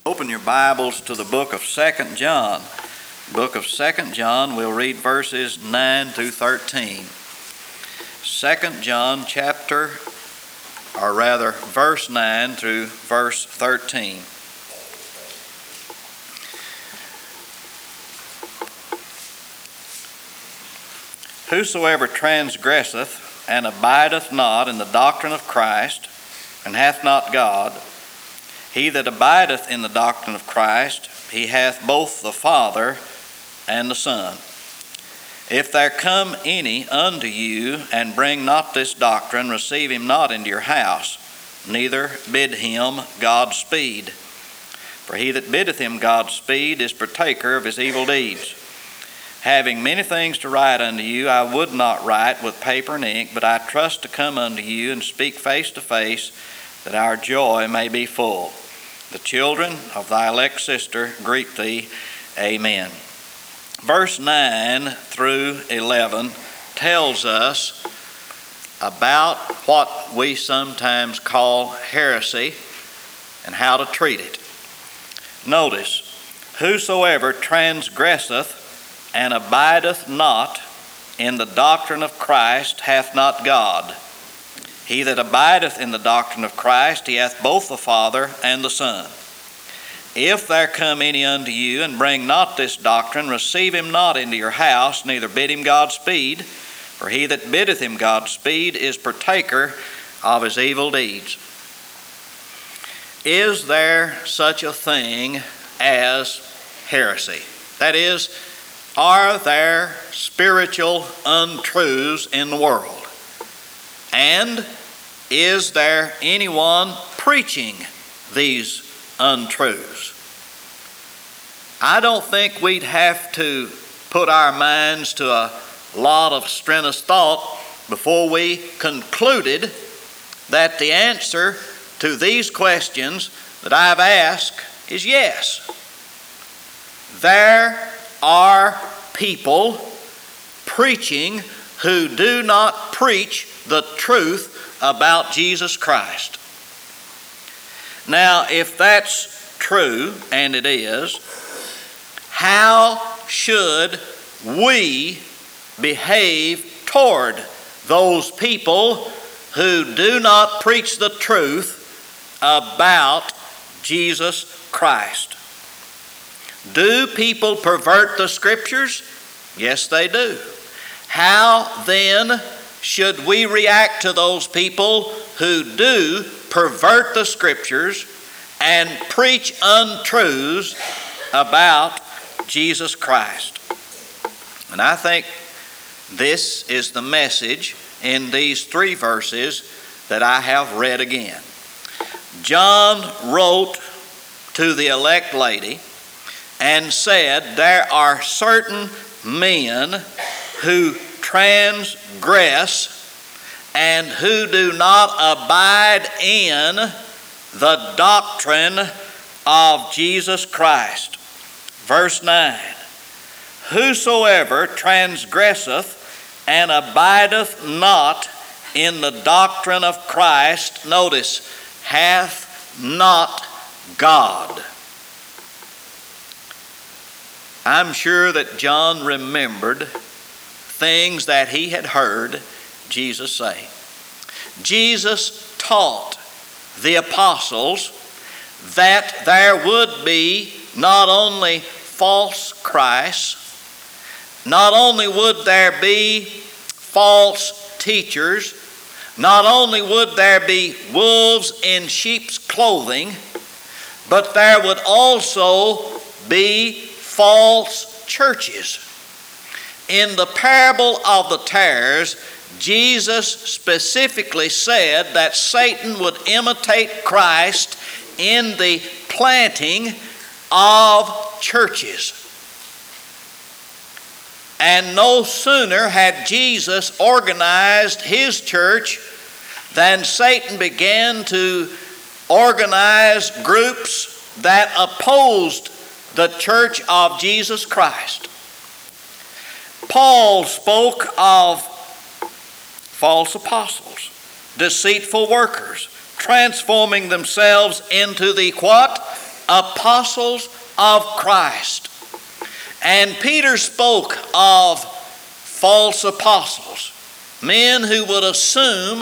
Open your Bibles to the book of 2 John. Book of 2 John, we'll read verses 9 through 13. 2 John verse 9 through verse 13. Whosoever transgresseth and abideth not in the doctrine of Christ, and hath not God, he that abideth in the doctrine of Christ, he hath both the Father and the Son. If there come any unto you, and bring not this doctrine, receive him not into your house, neither bid him Godspeed. For he that biddeth him Godspeed is partaker of his evil deeds. Having many things to write unto you, I would not write with paper and ink, but I trust to come unto you and speak face to face, that our joy may be full. The children of thy elect sister greet thee. Amen. Verse 9 through 11 tells us about what we sometimes call heresy and how to treat it. Notice, whosoever transgresseth and abideth not in the doctrine of Christ hath not God. He that abideth in the doctrine of Christ, he hath both the Father and the Son. If there come any unto you, and bring not this doctrine, receive him not into your house, neither bid him Godspeed. For he that biddeth him Godspeed is partaker of his evil deeds. Is there such a thing as heresy? That is, are there spiritual untruths in the world? And is there anyone preaching these untruths? I don't think we'd have to put our minds to a lot of strenuous thought before we concluded that the answer to these questions that I've asked is yes. There are people preaching who do not preach the truth about Jesus Christ. Now, if that's true, and it is, how should we behave toward those people who do not preach the truth about Jesus Christ? Do people pervert the Scriptures? Yes, they do. How then should we react to those people who do pervert the Scriptures and preach untruths about Jesus Christ? And I think this is the message in these 3 verses that I have read again. John wrote to the elect lady and said, there are certain men who transgress and who do not abide in the doctrine of Jesus Christ. Verse 9, whosoever transgresseth and abideth not in the doctrine of Christ, notice, hath not God. I'm sure that John remembered things that he had heard Jesus say. Jesus taught the apostles that there would be not only false Christs, not only would there be false teachers, not only would there be wolves in sheep's clothing, but there would also be false churches. In the parable of the tares, Jesus specifically said that Satan would imitate Christ in the planting of churches. And no sooner had Jesus organized his church than Satan began to organize groups that opposed the church of Jesus Christ. Paul spoke of false apostles, deceitful workers, transforming themselves into the what? apostles of Christ. And Peter spoke of false apostles, men who would assume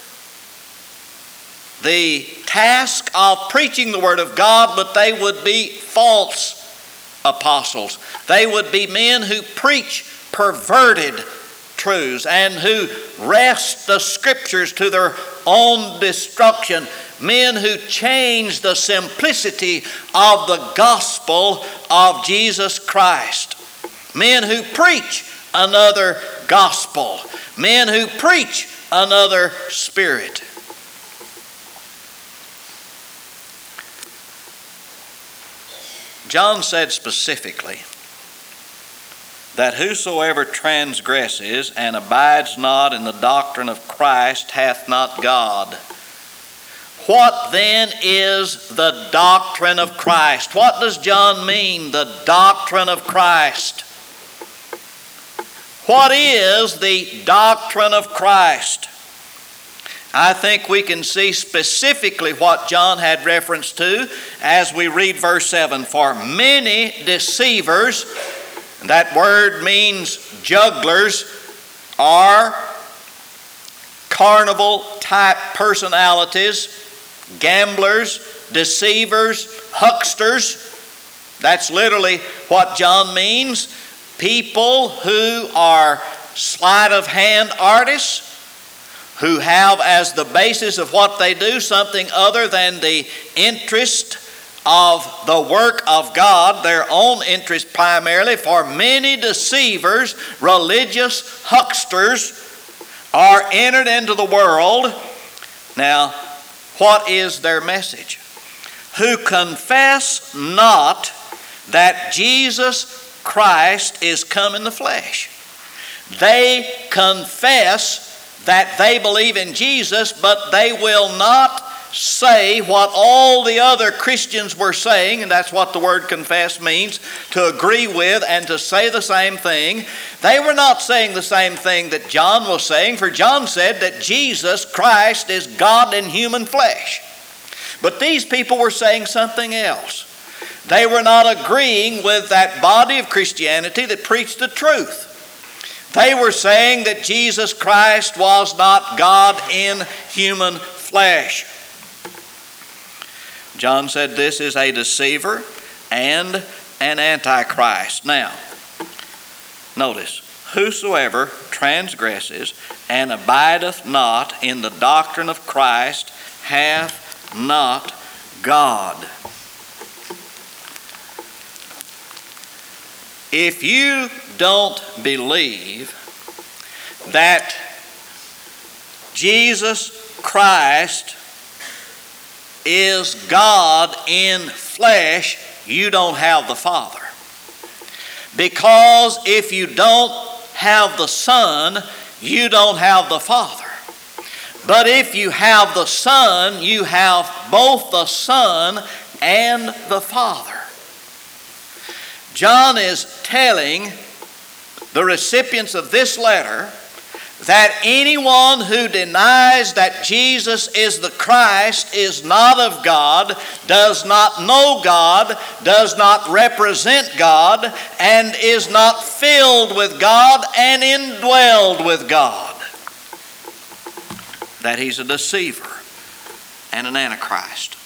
the task of preaching the Word of God, but they would be false apostles. They would be men who preach perverted truths and who wrest the Scriptures to their own destruction. Men who change the simplicity of the gospel of Jesus Christ. Men who preach another gospel. Men who preach another spirit. John said specifically that whosoever transgresses and abides not in the doctrine of Christ hath not God. What then is the doctrine of Christ? What does John mean, the doctrine of Christ? What is the doctrine of Christ? I think we can see specifically what John had reference to as we read verse 7. For many deceivers, that word means jugglers, are carnival type personalities, gamblers, deceivers, hucksters. That's literally what John means. People who are sleight of hand artists, who have as the basis of what they do something other than the interest of the work of God, their own interest primarily. For many deceivers, religious hucksters, are entered into the world. Now, what is their message? Who confess not that Jesus Christ is come in the flesh. They confess that they believe in Jesus, but they will not say what all the other Christians were saying, and that's what the word confess means, to agree with and to say the same thing. They were not saying the same thing that John was saying, for John said that Jesus Christ is God in human flesh. But these people were saying something else. They were not agreeing with that body of Christianity that preached the truth. They were saying that Jesus Christ was not God in human flesh. John said this is a deceiver and an antichrist. Now, notice, whosoever transgresses and abideth not in the doctrine of Christ hath not God. If you don't believe that Jesus Christ is God in flesh, you don't have the Father. Because if you don't have the Son, you don't have the Father. But if you have the Son, you have both the Son and the Father. John is telling the recipients of this letter that anyone who denies that Jesus is the Christ is not of God, does not know God, does not represent God, and is not filled with God and indwelled with God. That he's a deceiver and an antichrist.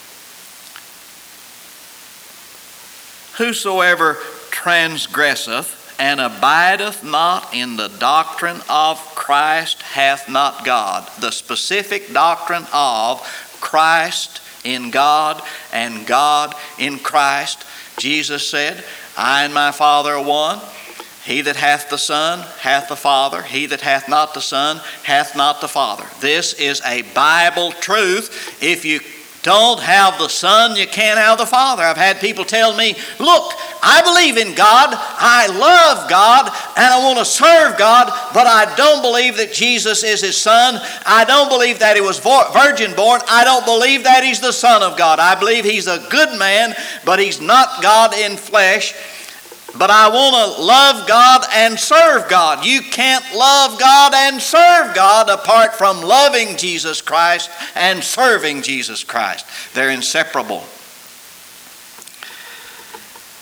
Whosoever transgresseth and abideth not in the doctrine of Christ hath not God. The specific doctrine of Christ in God and God in Christ. Jesus said, I and my Father are one. He that hath the Son hath the Father. He that hath not the Son hath not the Father. This is a Bible truth. If you don't have the Son, you can't have the Father. I've had people tell me, look, I believe in God, I love God, and I want to serve God, but I don't believe that Jesus is His Son. I don't believe that He was virgin born. I don't believe that He's the Son of God. I believe He's a good man, but He's not God in flesh. But I want to love God and serve God. You can't love God and serve God apart from loving Jesus Christ and serving Jesus Christ. They're inseparable.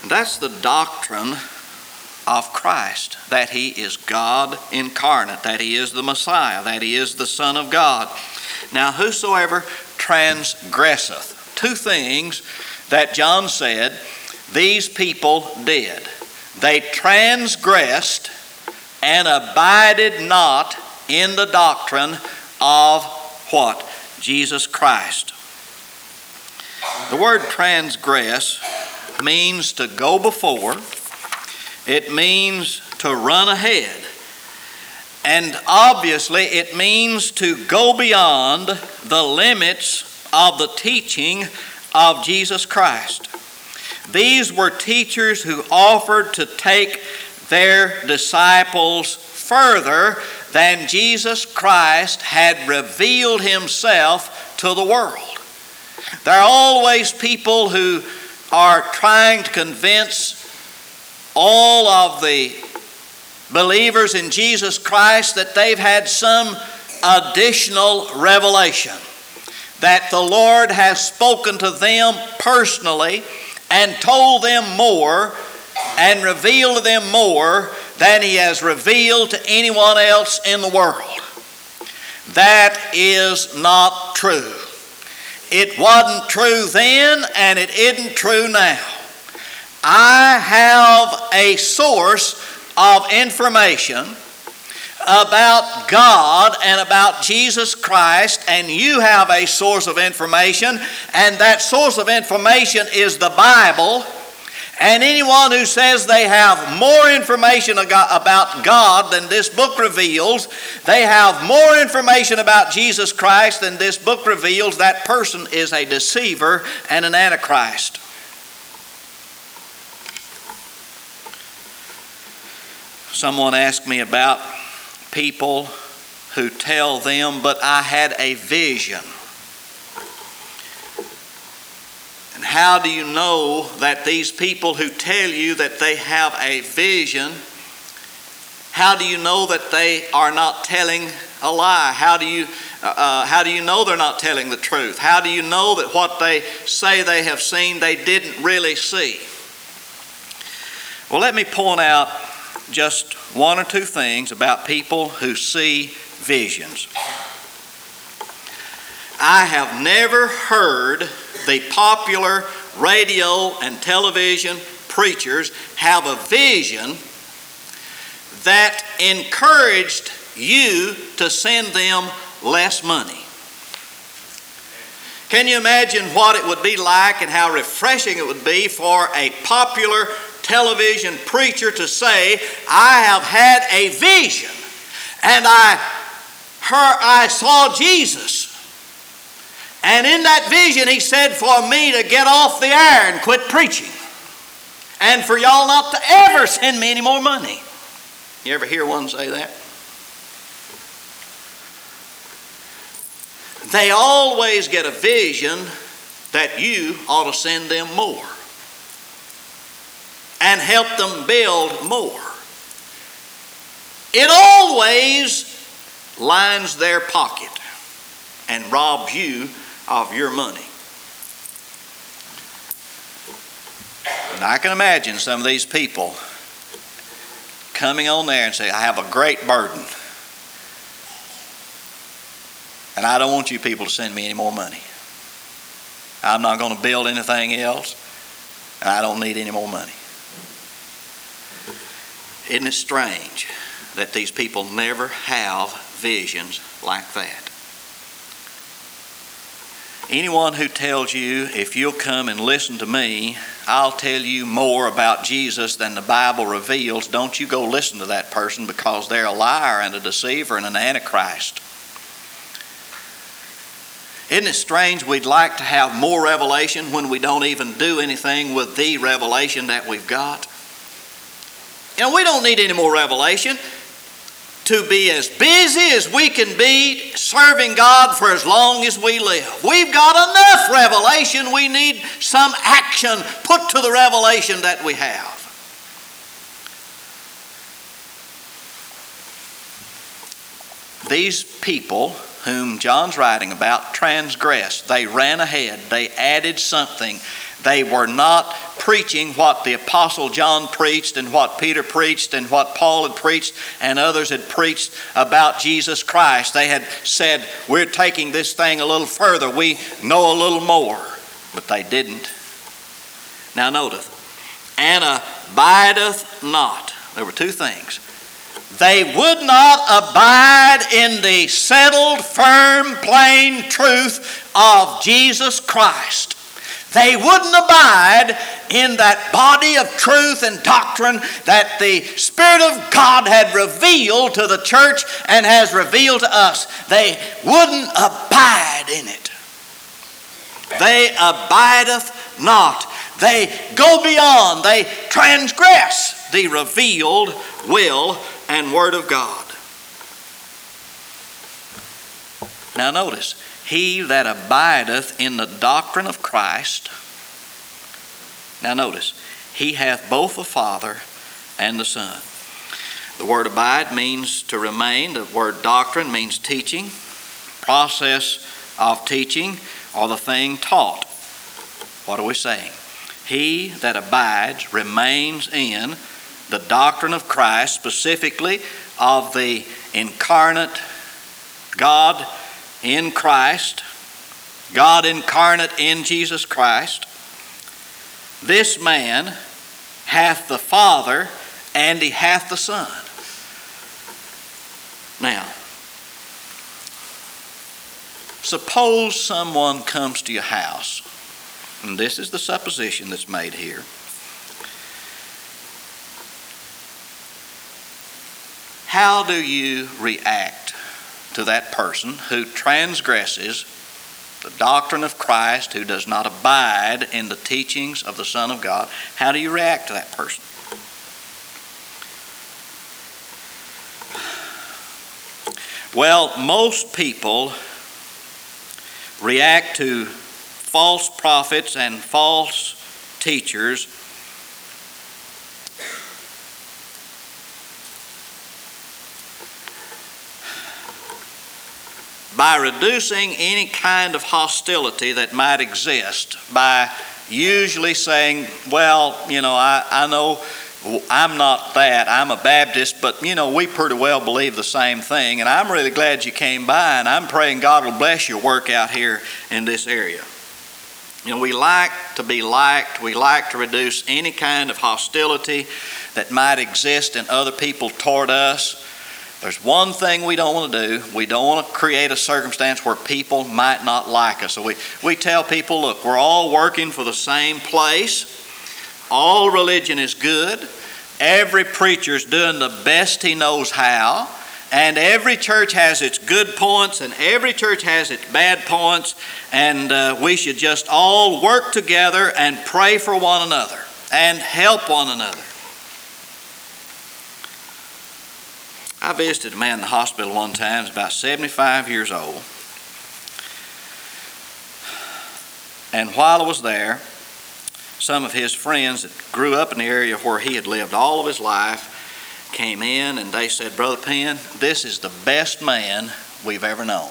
And that's the doctrine of Christ, that He is God incarnate, that He is the Messiah, that He is the Son of God. Now, whosoever transgresseth, two things that John said these people did. They transgressed and abided not in the doctrine of what? Jesus Christ. The word transgress means to go before. It means to run ahead. And obviously it means to go beyond the limits of the teaching of Jesus Christ. These were teachers who offered to take their disciples further than Jesus Christ had revealed Himself to the world. There are always people who are trying to convince all of the believers in Jesus Christ that they've had some additional revelation, that the Lord has spoken to them personally and told them more and revealed to them more than He has revealed to anyone else in the world. That is not true. It wasn't true then, and it isn't true now. I have a source of information about God and about Jesus Christ, and you have a source of information, and that source of information is the Bible. And anyone who says they have more information about God than this book reveals, they have more information about Jesus Christ than this book reveals, that person is a deceiver and an antichrist. Someone asked me about people who tell them, but I had a vision. And how do you know that these people who tell you that they have a vision, how do you know that they are not telling a lie? How do you know they're not telling the truth? How do you know that what they say they have seen they didn't really see? Well, let me point out just one or two things about people who see visions. I have never heard the popular radio and television preachers have a vision that encouraged you to send them less money. Can you imagine what it would be like and how refreshing it would be for a popular television preacher to say, I have had a vision and I saw Jesus. And in that vision He said for me to get off the air and quit preaching. And for y'all not to ever send me any more money. You ever hear one say that? They always get a vision that you ought to send them more and help them build more. It always lines their pocket and robs you of your money. And I can imagine some of these people coming on there and say, I have a great burden, and I don't want you people to send me any more money. I'm not going to build anything else, and I don't need any more money. Isn't it strange that these people never have visions like that? Anyone who tells you, if you'll come and listen to me, I'll tell you more about Jesus than the Bible reveals, don't you go listen to that person, because they're a liar and a deceiver and an antichrist. Isn't it strange we'd like to have more revelation when we don't even do anything with the revelation that we've got? You know, we don't need any more revelation to be as busy as we can be serving God for as long as we live. We've got enough revelation. We need some action put to the revelation that we have. These people whom John's writing about, transgressed. They ran ahead. They added something. They were not preaching what the Apostle John preached and what Peter preached and what Paul had preached and others had preached about Jesus Christ. They had said, we're taking this thing a little further. We know a little more. But they didn't. Now notice, and abideth not. There were two things. They would not abide in the settled, firm, plain truth of Jesus Christ. They wouldn't abide in that body of truth and doctrine that the Spirit of God had revealed to the church and has revealed to us. They wouldn't abide in it. They abideth not. They go beyond. They transgress the revealed will and Word of God. Now notice, he that abideth in the doctrine of Christ, now notice, he hath both the Father and the Son. The word abide means to remain. The word doctrine means teaching, process of teaching, or the thing taught. What are we saying? He that abides remains in the doctrine of Christ, specifically of the incarnate God in Christ, God incarnate in Jesus Christ. This man hath the Father and he hath the Son. Now, suppose someone comes to your house, and this is the supposition that's made here. How do you react to that person who transgresses the doctrine of Christ, who does not abide in the teachings of the Son of God? How do you react to that person? Well, most people react to false prophets and false teachers by reducing any kind of hostility that might exist, by usually saying, well, I know I'm not that, I'm a Baptist, but we pretty well believe the same thing, and I'm really glad you came by, and I'm praying God will bless your work out here in this area. We like to be liked. We like to reduce any kind of hostility that might exist in other people toward us. There's one thing we don't want to do. We don't want to create a circumstance where people might not like us. So we tell people, look, we're all working for the same place. All religion is good. Every preacher's doing the best he knows how. And every church has its good points and every church has its bad points. And we should just all work together and pray for one another and help one another. I visited a man in the hospital one time. He was about 75 years old. And while I was there, some of his friends that grew up in the area where he had lived all of his life came in and they said, Brother Penn, this is the best man we've ever known.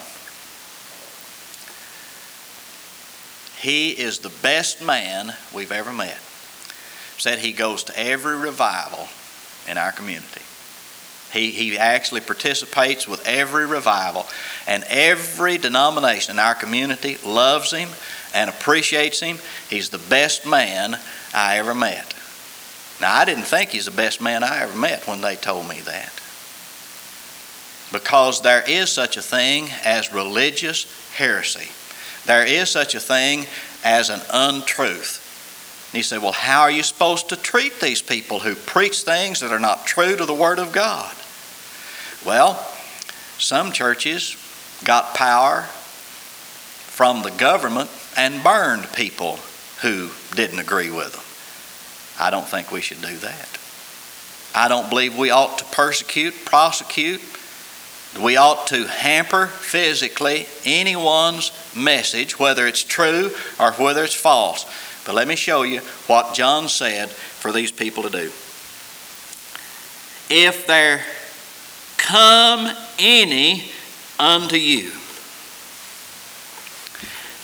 He is the best man we've ever met. Said he goes to every revival in our community. He actually participates with every revival, and every denomination in our community loves him and appreciates him. He's the best man I ever met. Now, I didn't think he's the best man I ever met when they told me that. Because there is such a thing as religious heresy. There is such a thing as an untruth. And he said, well, how are you supposed to treat these people who preach things that are not true to the Word of God? Well, some churches got power from the government and burned people who didn't agree with them. I don't think we should do that. I don't believe we ought to persecute, prosecute. We ought to hamper physically anyone's message, whether it's true or whether it's false. But let me show you what John said for these people to do. If there come any unto you.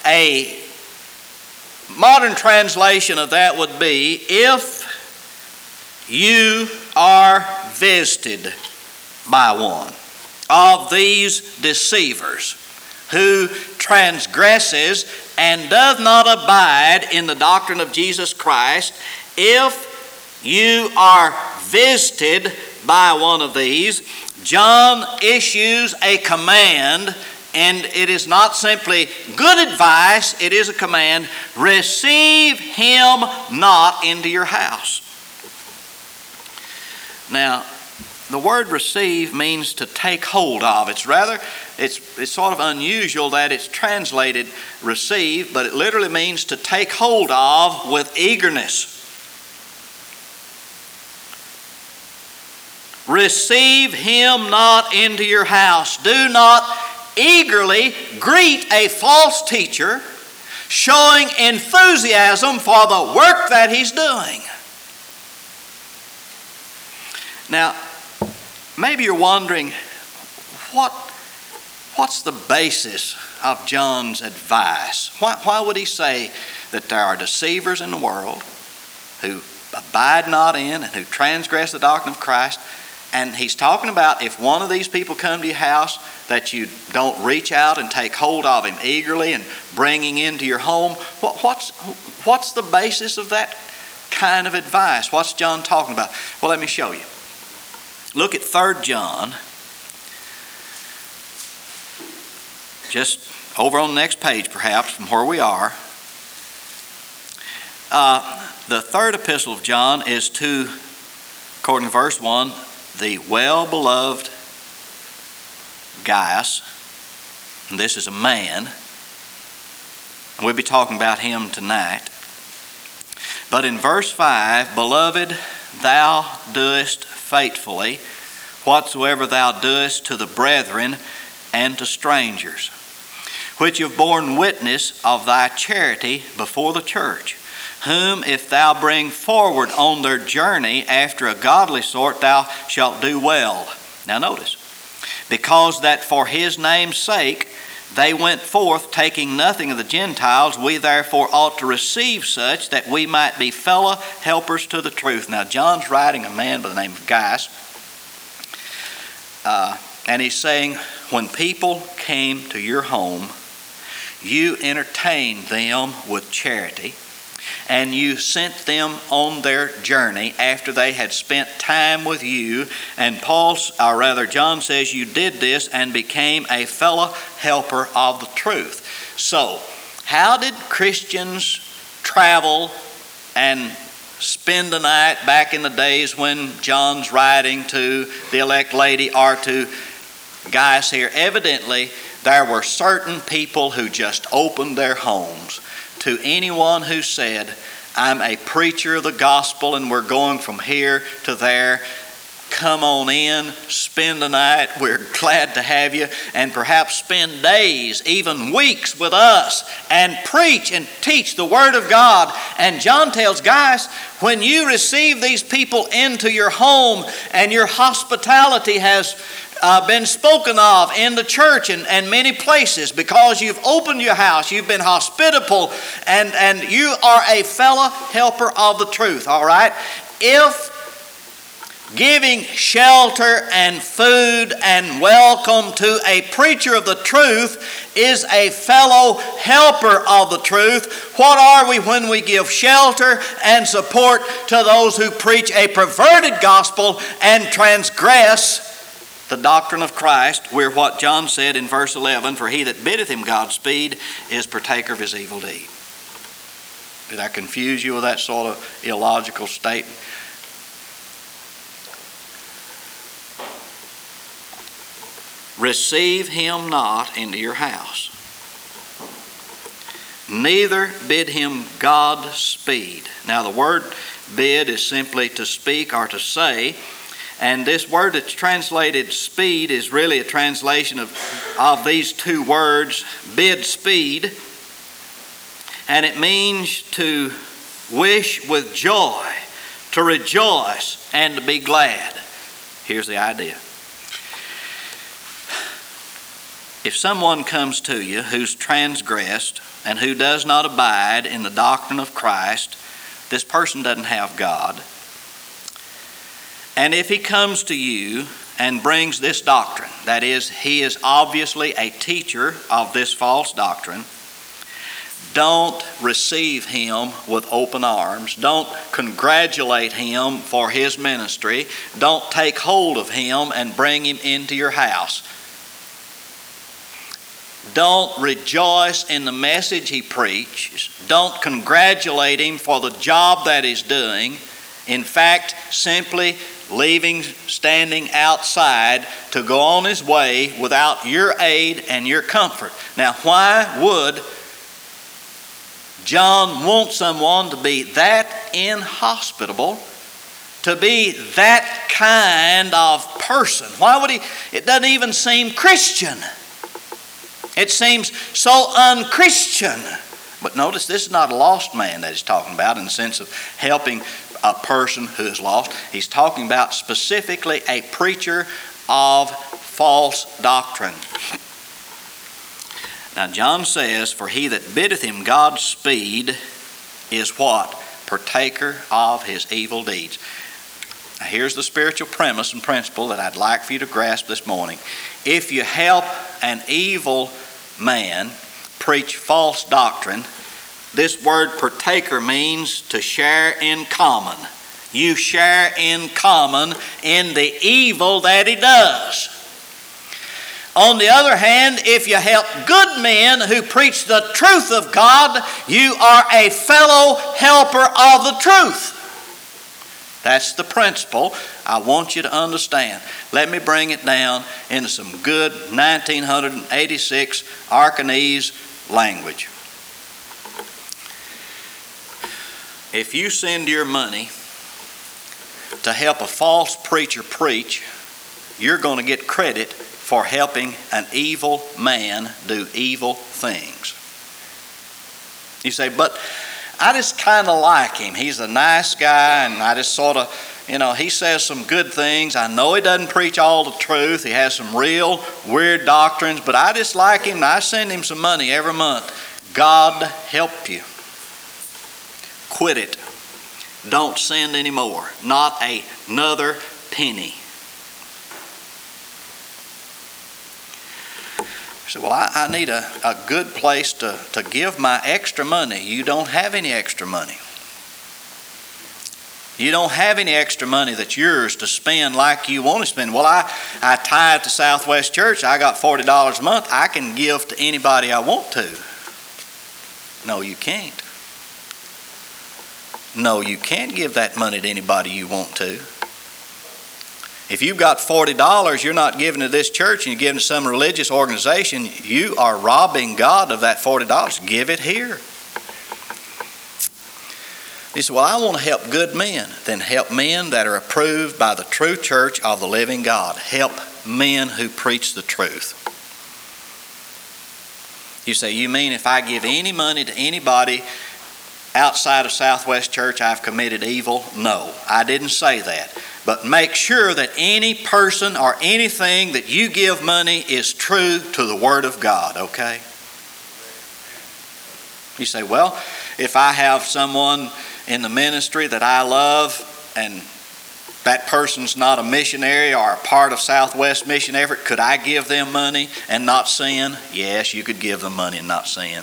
A modern translation of that would be, if you are visited by one of these deceivers who transgresses and does not abide in the doctrine of Jesus Christ, if you are visited by one of these, John issues a command, and it is not simply good advice, it is a command: receive him not into your house. Now, the word receive means to take hold of. It's sort of unusual that it's translated receive, but it literally means to take hold of with eagerness. Receive him not into your house. Do not eagerly greet a false teacher showing enthusiasm for the work that he's doing. Now, maybe you're wondering, what's the basis of John's advice? Why would he say that there are deceivers in the world who abide not in and who transgress the doctrine of Christ? And he's talking about, if one of these people come to your house, that you don't reach out and take hold of him eagerly and bringing into your home. What's the basis of that kind of advice? What's John talking about? Well, let me show you. Look at 3 John, just over on the next page perhaps from where we are. The 3rd epistle of John is to, according to verse 1, the well-beloved Gaius. And this is a man. And we'll be talking about him tonight. But in verse 5, beloved, thou doest faithfully whatsoever thou doest to the brethren and to strangers, which have borne witness of thy charity before the church, whom if thou bring forward on their journey after a godly sort, thou shalt do well. Now notice, because that for his name's sake they went forth, taking nothing of the Gentiles, we therefore ought to receive such, that we might be fellow helpers to the truth. Now John's writing a man by the name of Gaius, and he's saying, when people came to your home, you entertained them with charity, and you sent them on their journey after they had spent time with you. And John says you did this and became a fellow helper of the truth. So, how did Christians travel and spend the night back in the days when John's writing to the elect lady or to Gaius here? Evidently, there were certain people who just opened their homes to anyone who said, I'm a preacher of the gospel and we're going from here to there. Come on in, spend the night. We're glad to have you. And perhaps spend days, even weeks with us and preach and teach the Word of God. And John tells Gaius, when you receive these people into your home and your hospitality has been spoken of in the church and many places, because you've opened your house, you've been hospitable, and you are a fellow helper of the truth, all right? If giving shelter and food and welcome to a preacher of the truth is a fellow helper of the truth, what are we when we give shelter and support to those who preach a perverted gospel and transgress the doctrine of Christ? We're what John said in verse 11, for he that biddeth him Godspeed is partaker of his evil deed. Did I confuse you with that sort of illogical statement? Receive him not into your house, neither bid him Godspeed. Now the word bid is simply to speak or to say, and this word that's translated speed is really a translation of these two words, bid speed, and it means to wish with joy, to rejoice, and to be glad. Here's the idea. If someone comes to you who's transgressed and who does not abide in the doctrine of Christ, this person doesn't have God. And if he comes to you and brings this doctrine, that is, he is obviously a teacher of this false doctrine, don't receive him with open arms. Don't congratulate him for his ministry. Don't take hold of him and bring him into your house. Don't rejoice in the message he preaches. Don't congratulate him for the job that he's doing. In fact, simply standing outside to go on his way without your aid and your comfort. Now, why would John want someone to be that inhospitable, to be that kind of person? Why would he? It doesn't even seem Christian. It seems so unchristian. But notice, this is not a lost man that he's talking about in the sense of helping a person who is lost. He's talking about specifically a preacher of false doctrine. Now John says, for he that biddeth him Godspeed is what? Partaker of his evil deeds. Now here's the spiritual premise and principle that I'd like for you to grasp this morning. If you help an evil man preach false doctrine, this word partaker means to share in common. You share in common in the evil that he does. On the other hand, if you help good men who preach the truth of God, you are a fellow helper of the truth. That's the principle I want you to understand. Let me bring it down into some good 1986 Arkanese language. If you send your money to help a false preacher preach, you're going to get credit for helping an evil man do evil things. You say, but I just kind of like him. He's a nice guy, and I just sort of, he says some good things. I know he doesn't preach all the truth. He has some real weird doctrines, but I just like him, and I send him some money every month. God help you. Quit it. Don't send any more. Not another penny. You say, well, I need a good place to give my extra money. You don't have any extra money. You don't have any extra money that's yours to spend like you want to spend. Well, I tithe to Southwest Church. I got $40 a month. I can give to anybody I want to. No, you can't. No, you can't give that money to anybody you want to. If you've got $40, you're not giving to this church and you're giving to some religious organization, you are robbing God of that $40. Give it here. He said, well, I want to help good men. Then help men that are approved by the true church of the living God. Help men who preach the truth. You say, you mean if I give any money to anybody outside of Southwest Church, I've committed evil? No, I didn't say that. But make sure that any person or anything that you give money is true to the Word of God, okay? You say, well, if I have someone in the ministry that I love and that person's not a missionary or a part of Southwest mission effort, could I give them money and not sin? Yes, you could give them money and not sin.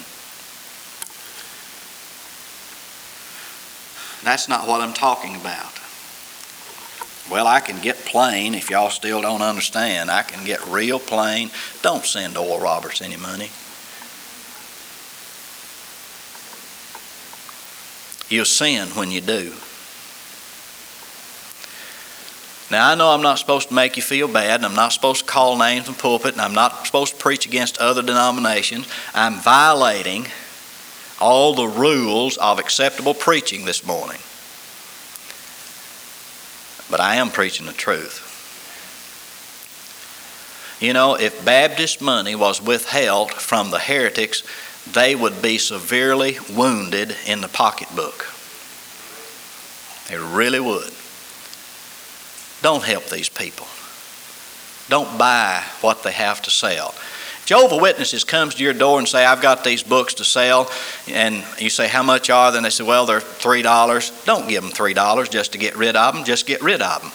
That's not what I'm talking about. Well, I can get plain if y'all still don't understand. I can get real plain. Don't send Oral Roberts any money. You'll sin when you do. Now, I know I'm not supposed to make you feel bad, and I'm not supposed to call names in the pulpit, and I'm not supposed to preach against other denominations. I'm violating all the rules of acceptable preaching this morning. But I am preaching the truth. You know, if Baptist money was withheld from the heretics, they would be severely wounded in the pocketbook. They really would. Don't help these people. Don't buy what they have to sell. Jehovah's Witnesses comes to your door and say, I've got these books to sell, and you say, how much are they? And they say, well, they're $3. Don't give them $3 just to get rid of them. Just get rid of them.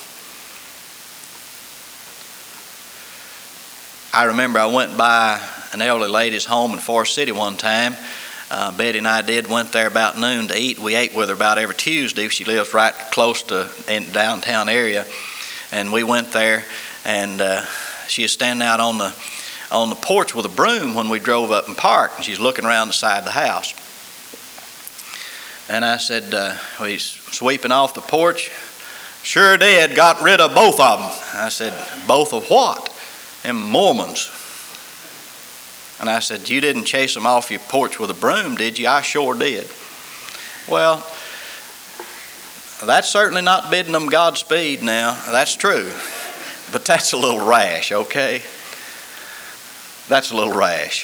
I remember I went by an elderly lady's home in Forest City one time. Betty and I went there about noon to eat. We ate with her about every Tuesday. She lives right close to in downtown area. And we went there, and she was standing out on the porch with a broom when we drove up and parked, and she's looking around the side of the house. And I said, well, he's sweeping off the porch. Sure did, got rid of both of them. I said, both of what? Them Mormons. And I said, you didn't chase them off your porch with a broom, did you? I sure did. Well, that's certainly not bidding them Godspeed now. That's true. But that's a little rash, okay? That's a little rash.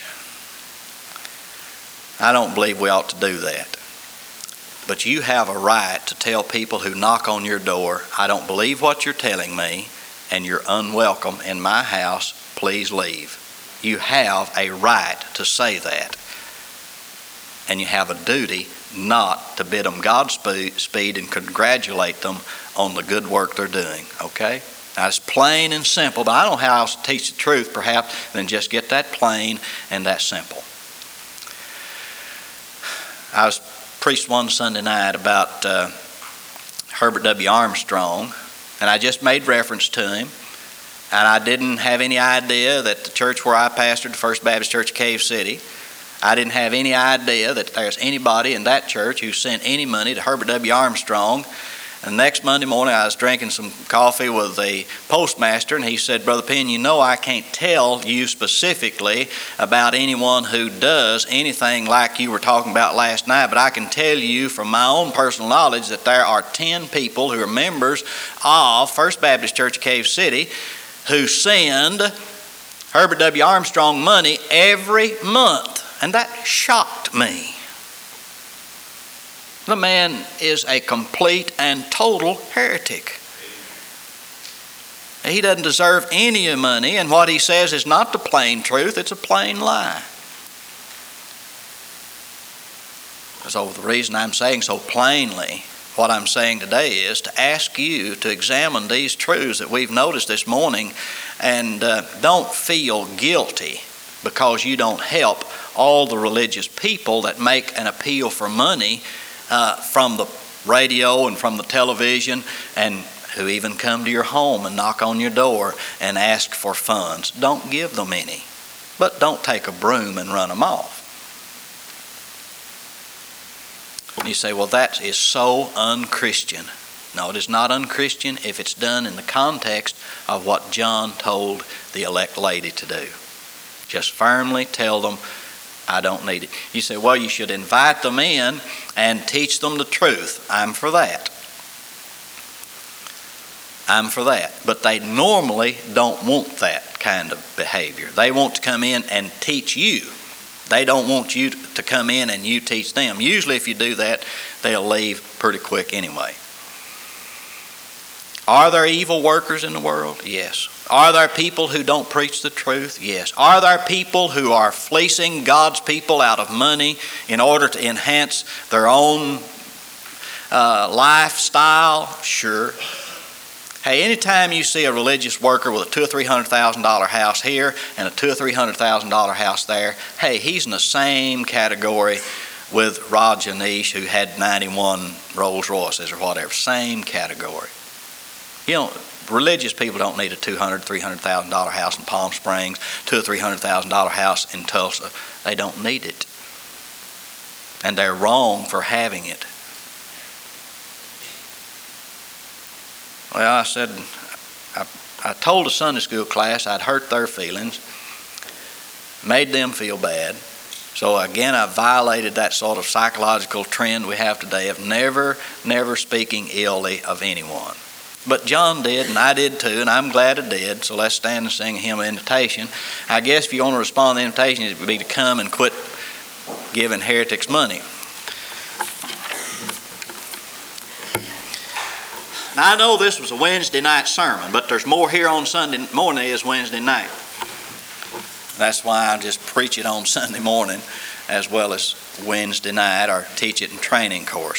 I don't believe we ought to do that. But you have a right to tell people who knock on your door, I don't believe what you're telling me, and you're unwelcome in my house, please leave. You have a right to say that. And you have a duty not to bid them Godspeed and congratulate them on the good work they're doing, okay? Now, it's plain and simple, but I don't know how else to teach the truth, perhaps, than just get that plain and that simple. I was preached one Sunday night about Herbert W. Armstrong, and I just made reference to him, and I didn't have any idea that the church where I pastored, the First Baptist Church of Cave City, I didn't have any idea that there's anybody in that church who sent any money to Herbert W. Armstrong. And next Monday morning, I was drinking some coffee with the postmaster, and he said, Brother Penn, you know I can't tell you specifically about anyone who does anything like you were talking about last night, but I can tell you from my own personal knowledge that there are 10 people who are members of First Baptist Church of Cave City who send Herbert W. Armstrong money every month. And that shocked me. The man is a complete and total heretic. He doesn't deserve any money, and what he says is not the plain truth, it's a plain lie. So the reason I'm saying so plainly what I'm saying today is to ask you to examine these truths that we've noticed this morning, and don't feel guilty because you don't help all the religious people that make an appeal for money from the radio and from the television, and who even come to your home and knock on your door and ask for funds. Don't give them any, but don't take a broom and run them off. You say, well, that is so unchristian. No, it is not unchristian if it's done in the context of what John told the elect lady to do. Just firmly tell them, I don't need it. You say, well, you should invite them in and teach them the truth. I'm for that. I'm for that. But they normally don't want that kind of behavior. They want to come in and teach you. They don't want you to come in and you teach them. Usually if you do that, they'll leave pretty quick anyway. Are there evil workers in the world? Yes. Are there people who don't preach the truth? Yes. Are there people who are fleecing God's people out of money in order to enhance their own lifestyle? Sure. Hey, anytime you see a religious worker with a $200,000 or $300,000 house here and a $200,000 or $300,000 house there, hey, he's in the same category with Rod Janish, who had 91 Rolls Royces or whatever. Same category. You know, religious people don't need a $200,000, $300,000 house in Palm Springs, $200,000 or $300,000 house in Tulsa. They don't need it. And they're wrong for having it. Well, I said, I told a Sunday school class I'd hurt their feelings, made them feel bad. So again, I violated that sort of psychological trend we have today of never speaking illy of anyone. But John did, and I did too, and I'm glad I did. So let's stand and sing a hymn of invitation. I guess if you want to respond to the invitation, it would be to come and quit giving heretics money. Now, I know this was a Wednesday night sermon, but there's more here on Sunday morning as Wednesday night. That's why I just preach it on Sunday morning as well as Wednesday night, or teach it in training course.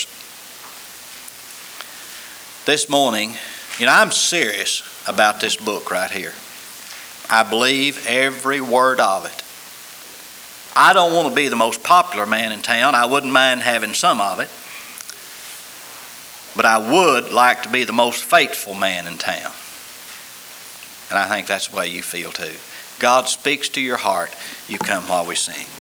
This morning, I'm serious about this book right here. I believe every word of it. I don't want to be the most popular man in town. I wouldn't mind having some of it. But I would like to be the most faithful man in town. And I think that's the way you feel too. God speaks to your heart. You come while we sing.